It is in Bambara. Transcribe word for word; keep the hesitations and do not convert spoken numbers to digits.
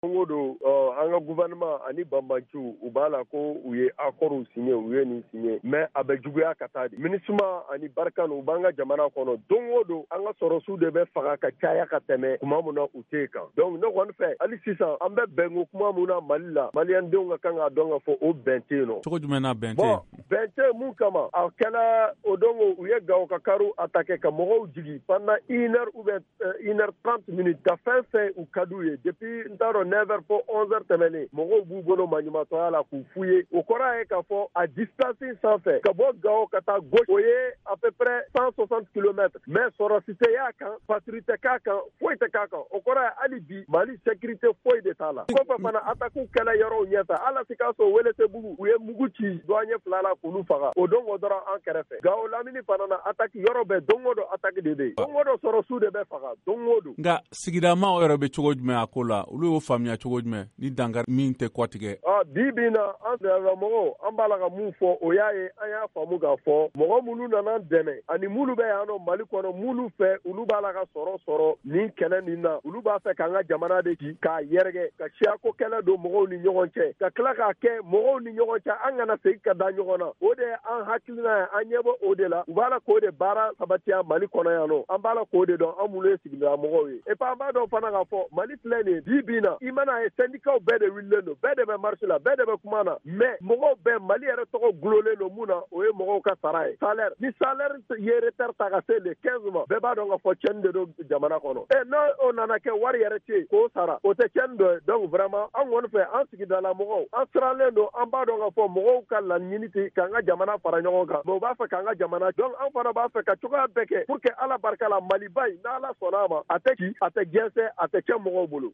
Congo do an ka gouvernement ani banbanciw u b'a la ko u ye accord signé u ye nin signé mais a bɛ juguya ka taa di MINUSMA ani Barkhane u b'an ka jamana kɔnɔ don o don an ka sɔrɔsiw de bɛ faga ka caya ka tɛmɛ kuma min na u tɛ kan donc ne kɔni fɛ hali sisan an bɛ bɛnko kuma min na Mali la maliyɛndenw ka kan k'a dɔn k'a fɔ o bɛn tɛ yen nɔ. Cogo jumɛn na bɛn tɛ yen? Bon bɛn tɛ yen mun kama a kɛla o don u ye Gawo ka kariw attaqué ka mɔgɔw jigi pendant une heure ou bien une heure trente minutes ka fɛn fɛn u ka d'u ye depuis n t'a dɔn neuf heures fo onze heures tɛmɛnen mɔgɔw b'u bolo maɲumantɔya la k'u f'u ye o kɔrɔ ye k'a fɔ a distance sanfɛ ka bɔ Gawo ka taa gauche o ye à peu près cent soixante kilomètres mais sɔrɔsi tɛ y'a kan patrouille tɛ k'a kan foyi tɛ k'a kan o kɔrɔ ye hali bi Mali sécurité foyi de t'a la kɔfɛ fana attaque kɛla yɔrɔw ɲɛfɛ hali Sikaso Welesebugu u ye mugu ci douanier fila la k'olu faga o don o dɔrɔn an kɛrɛfɛ Gawo lamini fana na attaque yɔrɔ bɛɛ don o don attaque de bɛ yen don o don sɔrɔsiw de bɛ faga don o don. Nka sigida maaw yɛrɛ bɛ cogo jumɛn a ko la olu y'o faamuya cogo jumɛn ni dankari min tɛ kɔ tigɛ? Bi bi in na an sigidala an b'a la ka mun fɔ o y'a ye an y'a faamu k'a fɔ mɔgɔ minnu nana dɛmɛ ani minnu bɛ yan nɔ Mali kɔnɔ minnu fɛ olu b'a la ka sɔrɔ sɔrɔ nin kɛlɛ nin na olu b'a fɛ k'an ka jamana de ci k'a yɛrɛgɛ ka siyako kɛlɛ don mɔgɔw ni ɲɔgɔn cɛ ka tila k'a kɛ mɔgɔw ni ɲɔgɔn cɛ an kana segin ka da ɲɔgɔn na o de ye an hakilina ye an ɲɛ bɔ o de la u b'a la k'o de baara sabatiya Mali kɔnɔ yan nɔ an b'a la k'o de dɔn an minnu ye sigidala mɔgɔw ye et puis an b'a dɔn fana k'a fɔ Mali filɛ nin ye bi bi in na i mana ye syndicat bɛɛ de wililen don bɛɛ de bɛ marche la bɛɛ de bɛ kuma na mais mɔgɔw bɛɛ Mali yɛrɛ tɔgɔ gulolen don mun na o ye mɔgɔw ka sara ye salaire ni salaire ye retard ta ka se le quinze ma bɛɛ b'a dɔn ka fɔ cɛnni de don jamana kɔnɔ e n'o nana kɛ wari yɛrɛ tɛ yen k'o sara o tɛ cɛnni dɔ ye donc vraiment an kɔni fɛ an sigidala mɔgɔw an siralen don an b'a dɔn ka fɔ mɔgɔw ka laɲini tɛ k'an ka jamana fara ɲɔgɔn kan mais u b'a fɛ k'an ka jamana donc an fana b'a fɛ ka cogoya bɛɛ kɛ pour que Ala barika la Maliba in n'Ala sɔnna a ma a tɛ ci a tɛ jɛnsɛn a tɛ kɛ mɔgɔw bolo.